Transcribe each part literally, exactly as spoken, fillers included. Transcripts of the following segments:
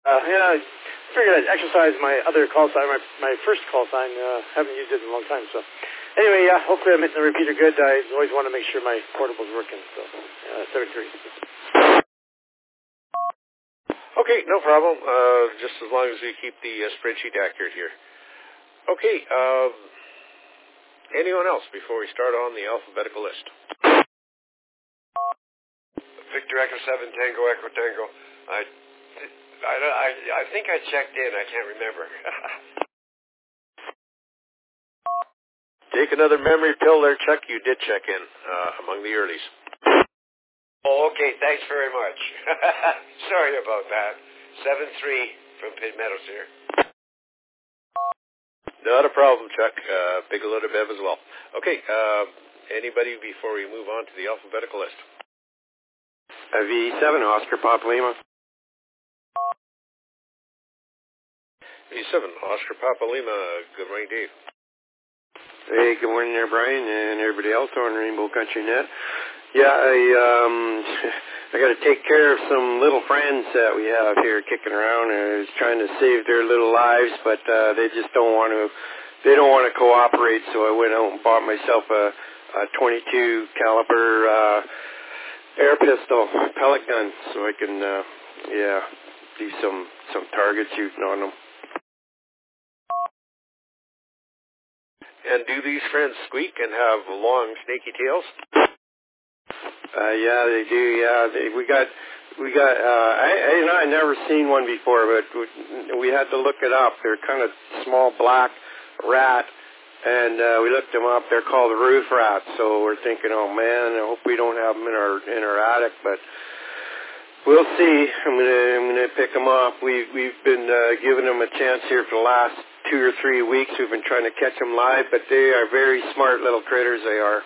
Uh, yeah, I figured I'd exercise my other call sign, my, my first call sign. Uh, haven't used it in a long time, so. Anyway, yeah, hopefully I'm hitting the repeater good. I always want to make sure my portable's working, so, uh, seven three. Okay, no problem, uh, just as long as we keep the uh, spreadsheet accurate here. Okay, uh, anyone else before we start on the alphabetical list? Victor Echo seven, Tango Echo Tango. I, I, I, I think I checked in. I can't remember. Take another memory pill there, Chuck. You did check in uh, among the earlies. Oh, okay. Thanks very much. Sorry about that. seven three from Pitt Meadows here. Not a problem, Chuck. Uh, Bigelow to Bev as well. Okay, uh, anybody before we move on to the alphabetical list? Uh, V seven, Oscar Papa Lima. V seven, Oscar Papa Lima. Good morning, Dave. Hey, good morning there, Brian, and everybody else on Rainbow Country Net. Yeah, I um, I got to take care of some little friends that we have here kicking around. I was trying to save their little lives, but uh, they just don't want to. They don't want to cooperate. So I went out and bought myself a, a twenty-two caliber uh, air pistol pellet gun, so I can, uh, yeah, do some some target shooting on them. And do these friends squeak and have long, snaky tails? Uh, yeah, they do. Yeah, they, we got, we got. Uh, I, I, you know, I never seen one before, but we, we had to look it up. They're kind of small black rat, and uh, we looked them up. They're called roof rats. So we're thinking, oh man, I hope we don't have them in our in our attic, but we'll see. I'm gonna I'm gonna pick them up. We we've been uh, giving them a chance here for the last two or three weeks. We've been trying to catch them live, but they are very smart little critters. They are.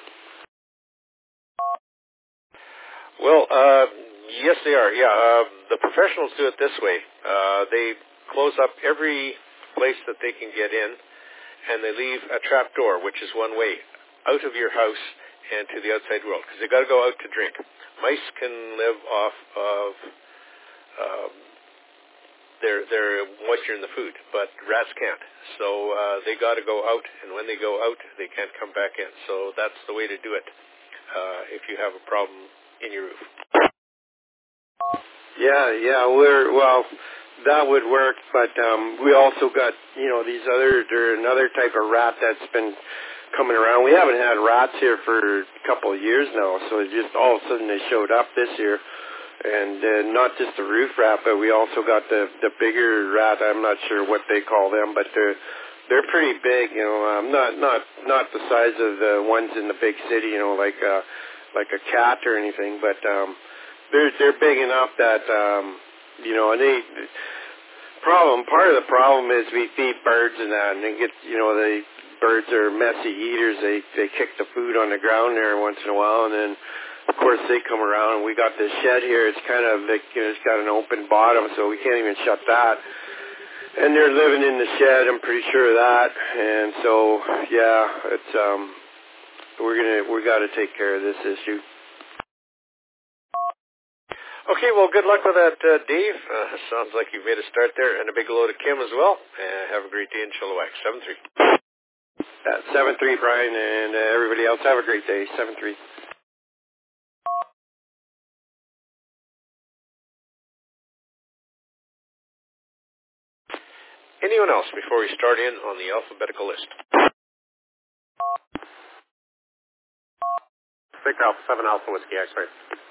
Well, uh, yes, they are. Yeah, uh, the professionals do it this way. Uh, they close up every place that they can get in, and they leave a trap door, which is one way out of your house and to the outside world, because they got to go out to drink. Mice can live off of um, their their moisture in the food, but rats can't. So uh, they got to go out, and when they go out, they can't come back in. So that's the way to do it uh, if you have a problem in your roof. Yeah, yeah, we're, well, that would work, but um, we also got, you know, these other, there another type of rat that's been coming around. We haven't had rats here for a couple of years now, so it just all of a sudden they showed up this year. And uh, not just the roof rat, but we also got the, the bigger rat. I'm not sure what they call them, but they're, they're pretty big, you know, um, not, not, not the size of the ones in the big city, you know, like, uh, like a cat or anything, but um, they're they're big enough that um, you know. And they problem part of the problem is we feed birds and that, and they get you know the birds are messy eaters. They they kick the food on the ground there once in a while, and then of course they come around. And we got this shed here. It's kind of like you know, it's got an open bottom, so we can't even shut that. And they're living in the shed. I'm pretty sure of that. And so yeah, it's um. We're gonna we got to take care of this issue. Okay, well, good luck with that, uh, Dave. Uh, sounds like you've made a start there, and a big hello to Kim as well. And have a great day in Chilliwack. Seven three. Uh, seven three, Brian, and uh, everybody else have a great day. Seven three. Anyone else before we start in on the alphabetical list? Victor Alpha seven, Alpha Whiskey X-Ray.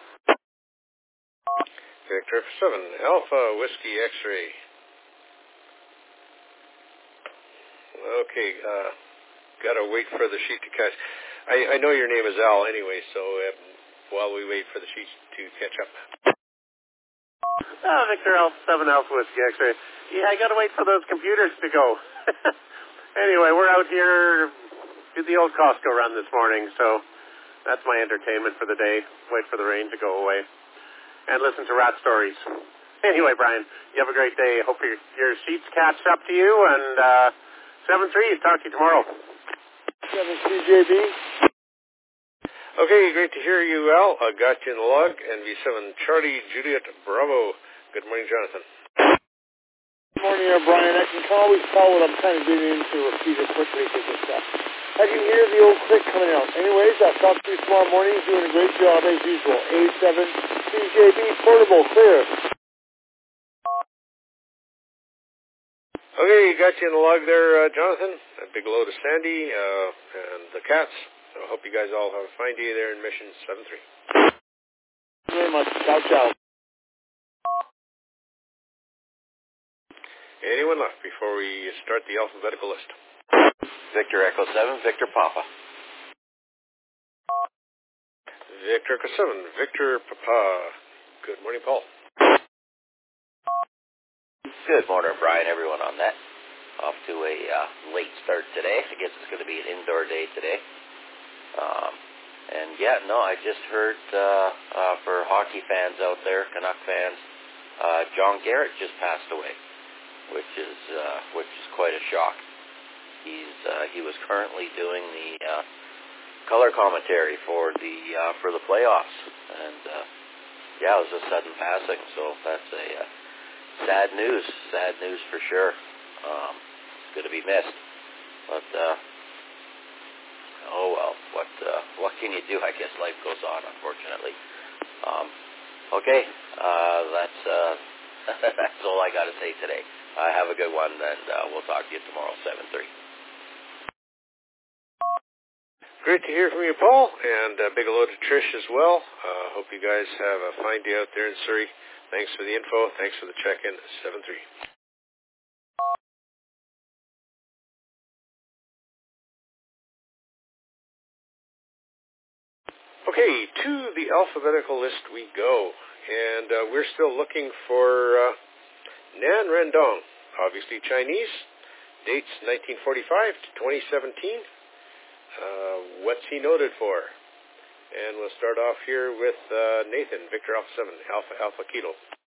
Victor seven, Alpha Whiskey X-Ray. Okay, uh, gotta wait for the sheet to catch. I, I know your name is Al anyway, so um, while we wait for the sheet to catch up. Oh, Victor Alpha seven, Alpha Whiskey X-Ray. Yeah, I gotta wait for those computers to go. Anyway, we're out here, did the old Costco run this morning, so that's my entertainment for the day. Wait for the rain to go away. And listen to rat stories. Anyway, Brian, you have a great day. Hope your, your sheets catch up to you. And uh, seven three, talk to you tomorrow. seven three J B. Okay, great to hear you, Al. I got you in the log. And V seven, Charlie Juliet Bravo. Good morning, Jonathan. morning, Brian. I can always tell what I'm kind of getting into, repeat it quickly because it's uh, I can hear the old click coming out. Anyways, I'll talk to you tomorrow morning. Doing a great job as usual. A seven C J B portable clear. Okay, got you in the log there, uh, Jonathan. A big hello to Sandy uh, and the cats. So I hope you guys all have a fine day there in Mission seven three. Thank you very much. Ciao, ciao. Anyone left before we start the alphabetical list? Victor Echo seven, Victor Papa. Victor Echo seven, Victor Papa. Good morning, Paul. Good morning, Brian, everyone on that. Off to a uh, late start today. I guess it's going to be an indoor day today. Um, and yeah, no, I just heard uh, uh, for hockey fans out there, Canuck fans, uh, John Garrett just passed away, which is uh, which is quite a shock. He's uh, he was currently doing the uh, color commentary for the uh, for the playoffs, and uh, yeah, it was a sudden passing. So that's a uh, sad news, sad news for sure. Um, it's going to be missed, but uh, oh well, what uh, what can you do? I guess life goes on, unfortunately. Um, okay, uh, that's uh, that's all I got to say today. Uh, have a good one, and uh, we'll talk to you tomorrow, seven three. Great to hear from you, Paul, and a big hello to Trish as well. Uh, hope you guys have a fine day out there in Surrey. Thanks for the info. Thanks for the check-in, seven three. Okay, to the alphabetical list we go, and uh, we're still looking for uh, Nan Rendong, obviously Chinese, dates nineteen forty-five to twenty seventeen. Uh, what's he noted for? And we'll start off here with uh, Nathan, Victor Alpha seven, Alpha Alpha Kilo.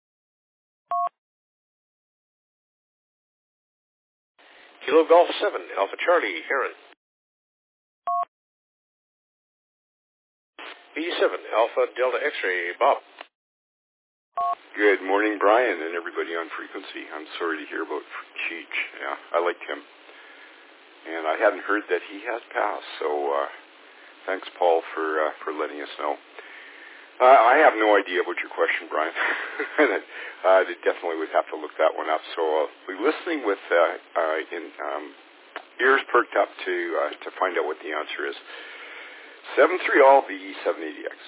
Kilo Golf seven, Alpha Charlie, Heron. B seven, Alpha Delta X-Ray, Bob. Good morning, Brian, and everybody on frequency. I'm sorry to hear about Cheech. Yeah, I liked him. And I hadn't heard that he has passed, so uh, thanks, Paul, for uh, for letting us know. Uh, I have no idea about your question, Brian. uh, they definitely would have to look that one up. So I'll be listening with uh, uh, in um, ears perked up to uh, to find out what the answer is. seven three all V E seven eighty X.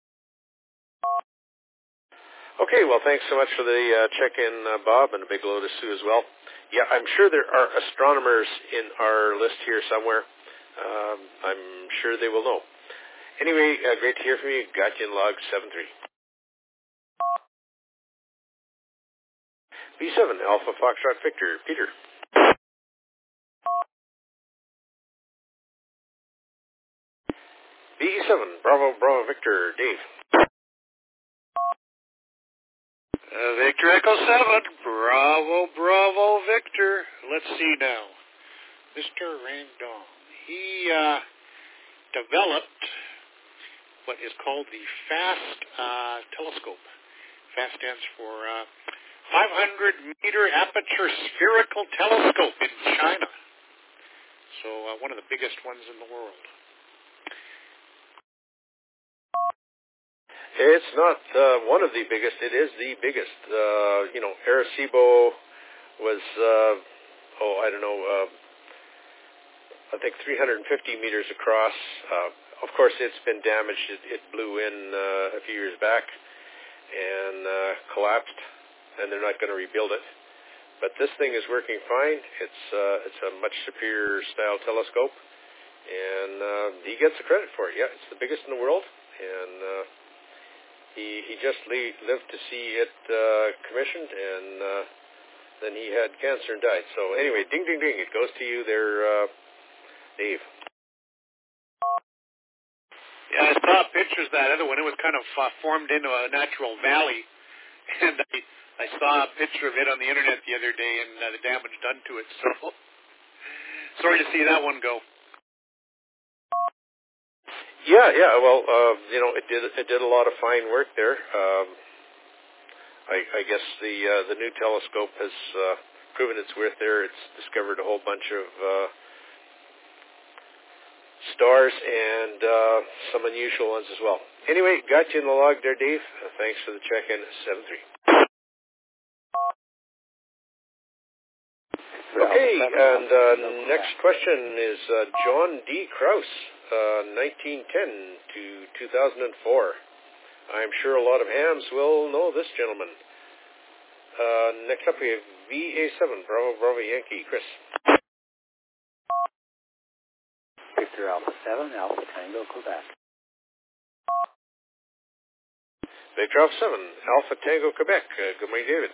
Okay, well, thanks so much for the uh, check-in, uh, Bob, and a big hello to Sue as well. Yeah, I'm sure there are astronomers in our list here somewhere. Um, I'm sure they will know. Anyway, uh, great to hear from you. Got you in log seven three. B seven, Alpha Foxtrot Victor, Peter. B seven, Bravo Bravo Victor, Dave. Uh, Victor Echo seven, Bravo, Bravo, Victor. Let's see now. Mister Rendong. He uh, developed what is called the FAST uh, telescope. FAST stands for uh, five hundred meter aperture spherical telescope in China. So uh, one of the biggest ones in the world. It's not uh, one of the biggest. It is the biggest. Uh, you know, Arecibo was, uh, oh, I don't know, uh, I think three hundred fifty meters across. Uh, of course, it's been damaged. It, it blew in uh, a few years back and uh, collapsed, and they're not going to rebuild it. But this thing is working fine. It's uh, it's a much superior style telescope, and uh, he gets the credit for it. Yeah, it's the biggest in the world, and uh, He he just le- lived to see it uh, commissioned, and uh, then he had cancer and died. So anyway, ding, ding, ding. It goes to you there, uh, Dave. Yeah, I saw pictures of that other one. It was kind of uh, formed into a natural valley, and I, I saw a picture of it on the internet the other day, and uh, the damage done to it. So sorry to see that one go. Yeah, yeah. Well, uh, you know, it did it did a lot of fine work there. Um, I, I guess the uh, the new telescope has uh, proven its worth there. It's discovered a whole bunch of uh, stars and uh, some unusual ones as well. Anyway, got you in the log there, Dave. Uh, thanks for the check-in, seven three. Okay, and uh, next question is uh, John D. Krause, uh, nineteen ten to two thousand four. I'm sure a lot of hams will know this gentleman. Uh, next up we have V A seven, Bravo Bravo Yankee, Chris. Victor Alpha seven, Alpha Tango, Quebec. Victor Alpha seven, Alpha Tango, Quebec. Uh, good morning, David.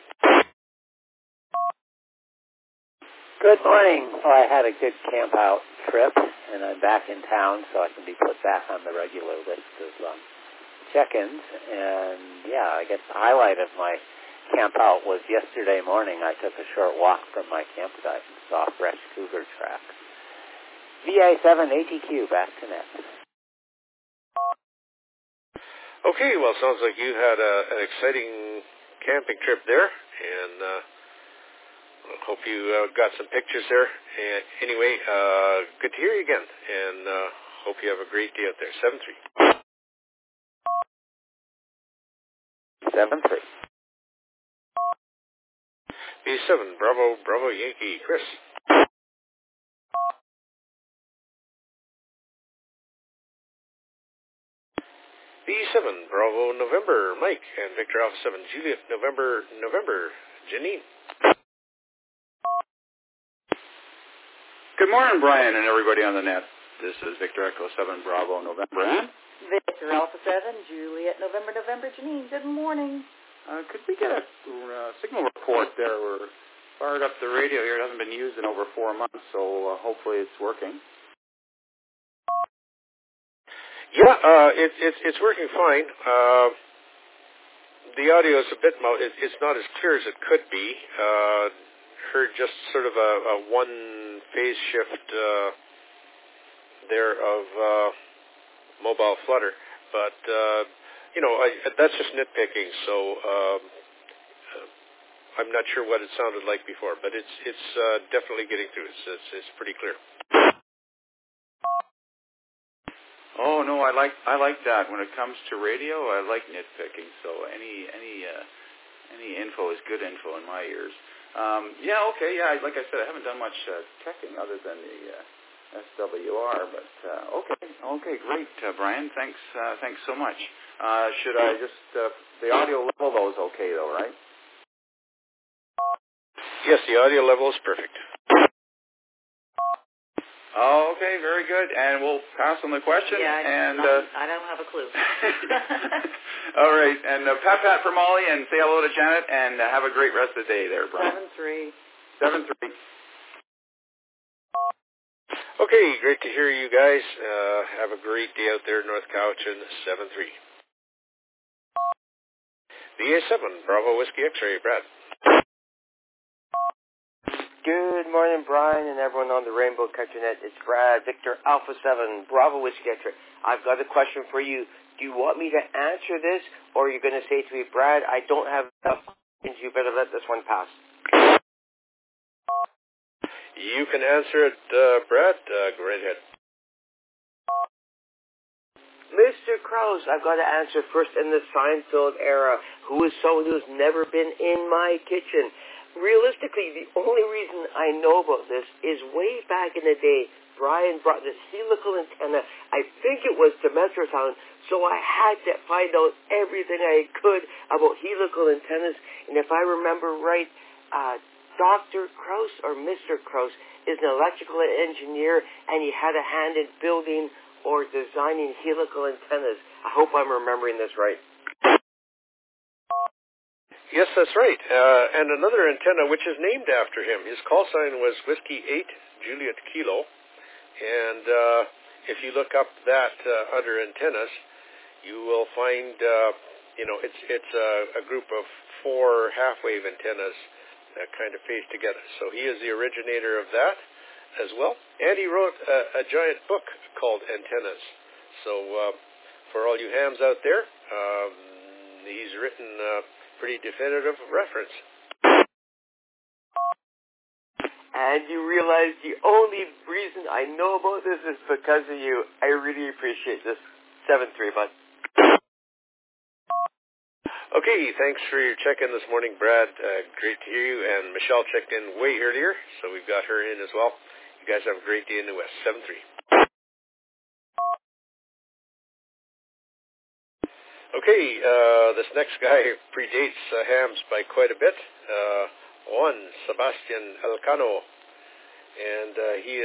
Good morning. Well, I had a good camp out trip, and I'm back in town, so I can be put back on the regular list of um, check-ins. And, yeah, I guess the highlight of my camp out was yesterday morning. I took a short walk from my campsite and saw fresh cougar tracks. V A seven A T Q, back to net. Okay, well, sounds like you had a, an exciting camping trip there, and uh, hope you uh, got some pictures there. And anyway, uh, good to hear you again, and uh, hope you have a great day out there. seven three. seven three. B seven, Bravo, Bravo Yankee, Chris. B seven, Bravo November, Mike, and Victor Alpha seven, Juliet, November, November, Janine. Good morning, Brian, and everybody on the net. This is Victor Echo seven, Bravo November, and Victor Alpha seven, Juliet, November, November, Janine. Good morning. Uh, could we get a uh, signal report there? We're fired up the radio here. It hasn't been used in over four months, so uh, hopefully it's working. Yeah, uh, it, it, it's working fine. Uh, the audio is a bit, mo- it, it's not as clear as it could be. Uh, heard just sort of a, a one phase shift uh, there of uh, mobile flutter. But, uh, you know, I, that's just nitpicking, so um, I'm not sure what it sounded like before, but it's it's uh, definitely getting through. It's, it's, it's pretty clear. Oh no, I like I like that. When it comes to radio, I like nitpicking. So any any uh, any info is good info in my ears. Um, yeah, okay, yeah. Like I said, I haven't done much uh, teching other than the uh, S W R. But uh, okay, okay, great, uh, Brian. Thanks, uh, thanks so much. Uh, should I just uh, the audio level though is okay though, right? Yes, the audio level is perfect. Oh, okay, very good. And we'll pass on the question. Yeah, I, and not, uh, I don't have a clue. all right, and uh, pat pat for Molly, and say hello to Janet, and uh, have a great rest of the day there, Brian. Seven three. Seven three. Okay, great to hear you guys. Uh, have a great day out there, North Cowichan, seven three. V A seven, Bravo Whiskey X-ray, Brad. Good morning, Brian, and everyone on the Rainbow Country Net. It's Brad, Victor Alpha seven, Bravo Whiskey X-ray. I've got a question for you. Do you want me to answer this, or are you going to say to me, Brad, I don't have enough questions, you better let this one pass? You can answer it, uh, Brad. Uh, go right ahead. Mister Krause, I've got to answer first in the Seinfeld era. Who is someone who's never been in my kitchen? Realistically, the only reason I know about this is way back in the day, Brian brought this helical antenna, I think it was to Metrotown, so I had to find out everything I could about helical antennas, and if I remember right, uh, Doctor Krause, or Mister Krause, is an electrical engineer, and he had a hand in building or designing helical antennas. I hope I'm remembering this right. Yes, that's right. Uh, and another antenna which is named after him. His call sign was Whiskey eight, Juliet Kilo. And uh, if you look up that uh, under antennas, you will find, uh, you know, it's it's a, a group of four half-wave antennas that kind of face together. So he is the originator of that as well. And he wrote a, a giant book called Antennas. So uh, for all you hams out there, um, he's written... Uh, pretty definitive reference. and you realize the only reason I know about this is because of you. I really appreciate this. seven three, bud. Okay, thanks for your check-in this morning, Brad. Uh, great to hear you. And Michelle checked in way earlier, so we've got her in as well. You guys have a great day in the West. seven three. Okay, uh, this next guy predates uh, Hams by quite a bit. Uh, Juan Sebastian Elcano. And uh, he